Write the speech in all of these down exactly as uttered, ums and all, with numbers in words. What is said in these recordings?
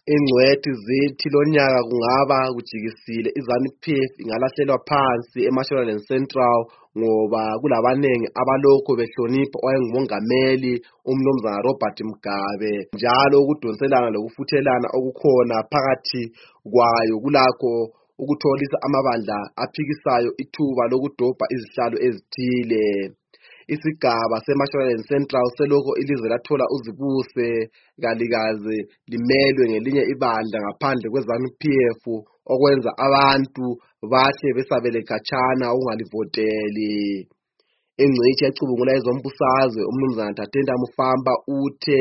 Ingcwethi zithi lonyaka kungaba kujikisile iZANU-P F ingalahlelwa phansi eMashonaland Central ngoba kulabanengi abalokho behlonipha owayengumongameli umnumzana Robert Mugabe, njalo ukudonselana lokufuthelana okukhona phakathi kwayo kulakho ukutholisa amabandla aphikisayo ithuba lokudobha izihlalo ezithile. Isigaba seMashonaland Central selokho ilizwe lathola uzibuse kalikaze limelwe ngelinye ibandla ngaphandle kweZANU-P F, okwenza abantu bahle besabele khatshana ukungalivoteli. Ingcitshi ecubungula ezombusazwe umnumzana Tatenda Mufamba uthe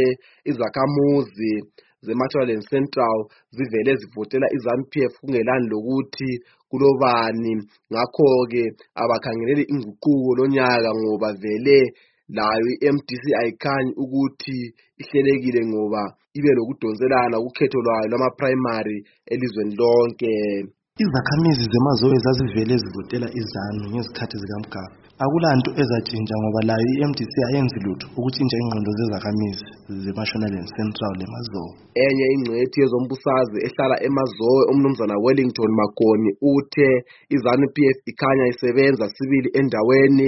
izakhamuzi zeMashonaland Central zivele zivotela iZANU-P F kungelani lokuthi kulobani, ngakho-ke abakhangeleli inguquko lonyaka ngoba vele layo i-M D C ayikhanyi ukuthi ihlelekile ngoba ibe lokudonselana ukhetho lwayo lwama-primary elizweni lonke. Izakhamizi zemazowe zazivele zivotela iZANU ngezikhathi zikaMgaba. Akulanto ezatshintsha ngoba layo i-M D C ayenzi lutho ukutshintsha ingqondo zezakhamizi zeMashonaland Central lemazowe. Enye ingcwethi yezombusazwe ehlala emazowe umnumzana Wellington Magoni uthe iZANU-P F ikhanya isebenza sibili endaweni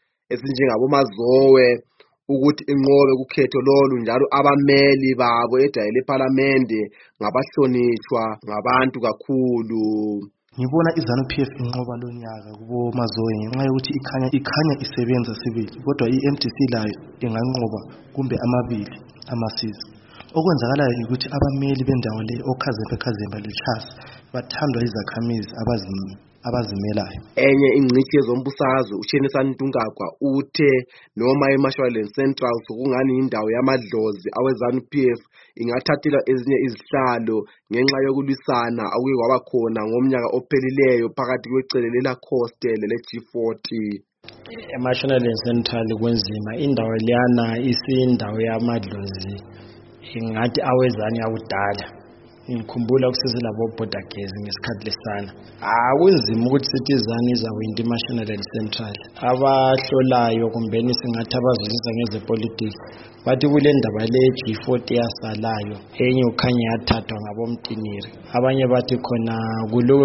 ezinjengabomazowe ukuthi inqobe kukhetho lolu, njalo abameli babo edayile ePhalamende ngabahlonishwa ngabantu kakhulu. Ngibona iZANU-P F inqoba lonyaka kubo mazowe ngenxa yokuthi ikhanya ikhanya isebenza sibili, kodwa i-M D C layo inganqoba kumbe amabili amasizwe. Okwenzakalayo ukuthi abameli bendawo le oKhazembe Khazembe leChasi bathandwa izakhamizi abazimi abazimelayo. Enye ingcitshi yezombusazwe uChenisani Ntungagwa uthe noma iMashonaland Central sokungani indawo yamadlozi aweZANU-P F ingathathela ezinye izihlalo ngenxa yokulwisana akuye kwaba khona ngomnyaka ophelileyo phakathi kwecele leLacoste le-G forty. eMashonaland Central kwenzima, indawo leyana isindawo yamadlozi ingathi aweZANU yakudala. Ngikhumbula kusezilabo border gezi ngesikhathi lesana. Akunzima ukuthi sithi iZANU izawinda iMashonaland Central. Abahlolayo kumbeni singathi abazwisisa ngezepolitiki bathi kule ndaba le-G forty yasalayo enye ukhanya yathathwa ngabomtiniri. Abanye bathi khona kuloke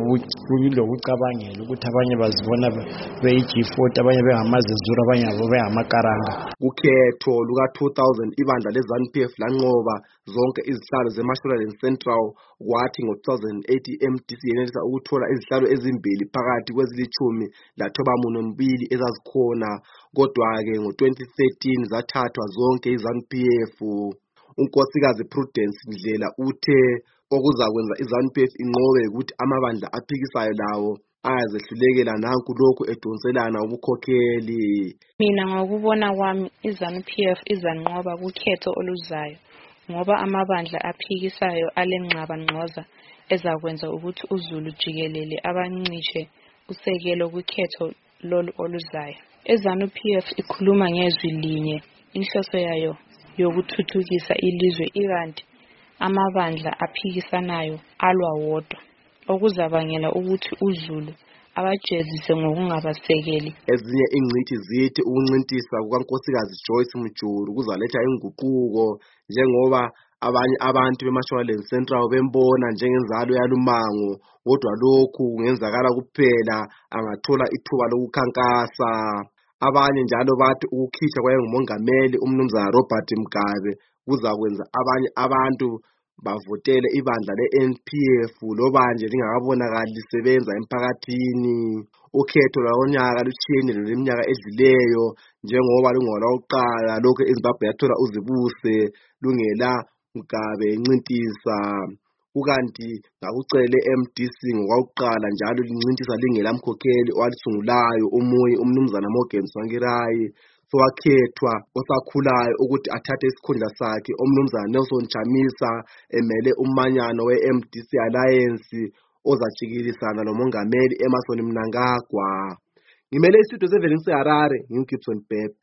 kulokucabangela ukuthi abanye bazibona beyi-G forty, abanye bengamazezuru, abanye abo bengamakaranga. Kukhetho luka two thousand ibandla leZANU-P F lanqoba zonke izihlalo zeMashonaland Central, kwathi ngo two thousand eight i-M D C yenelisa ukuthola izihlalo ezimbili phakathi kwezilithumi lathoba munombili ezazikhona, kodwa-ke ngo twenty thirteen zathathwa zonke iZANU-P F. uNkosikazi Prudence Ndlela uthe okuzakwenza iZANU-P F inqobe ukuthi amabandla aphikisayo lawo ayazehlulekela nanku lokhu edonselana ubukhokheli. Mina ngokubona kwami iZANU-P F izanqoba kukhetho oluzayo ngoba amabandla aphikisayo alenqaba ngqoza ezakwenza ukuthi uZulu jikelele abancishe usekelo kukhetho lolu oluzayo. iZANU-P F ikhuluma ngezwi linye, inhloso yayo yokuthuthukisa ilizwe, ikanti amabandla aphikisanayo alwa wodwa, okuzabangela ukuthi uZulu abajezise ngokungabasekeli. Ezinye ingcithi zithi ukuncintisa kukaNkosikazi Joyce Mjulu kuzaletha inguquko, njengoba abanye abantu beMashonaland Central bembona njengenzalo yalumango, kodwa lokhu kungenzakala kuphela angathola ithuba lokukhankasa. Abanye njalo bathi ukukhishwa kwayengumongameli umnumzana Robert Mugabe kuzakwenza abanye abantu bavotele ibandla le-N P F loba nje lingakabonakali lisebenza emphakathini. Ukhetho lwanyaka luthiyene leminyaka edluleyo, njengoba lungola uqala lokho iZimbabwe yathola uzibuse lungela Mugabe encintisa, kukanti ngakucele M D C ngokwaqala njalo lincintisa lingela mkhokheli owalisungulayo omunye umnumzana Morgan Tsvangirai. Sowakhethwa osakhulayo ukuthi athathe isikhundla sakhe umnumzana Nelson Chamisa emele umanyano we-M D C Alliance ozajikilisana nomongameli Emmerson Mnangagwa. Ngimele isitudio seVelinsi Harare, ngiNgibson Bhebhe.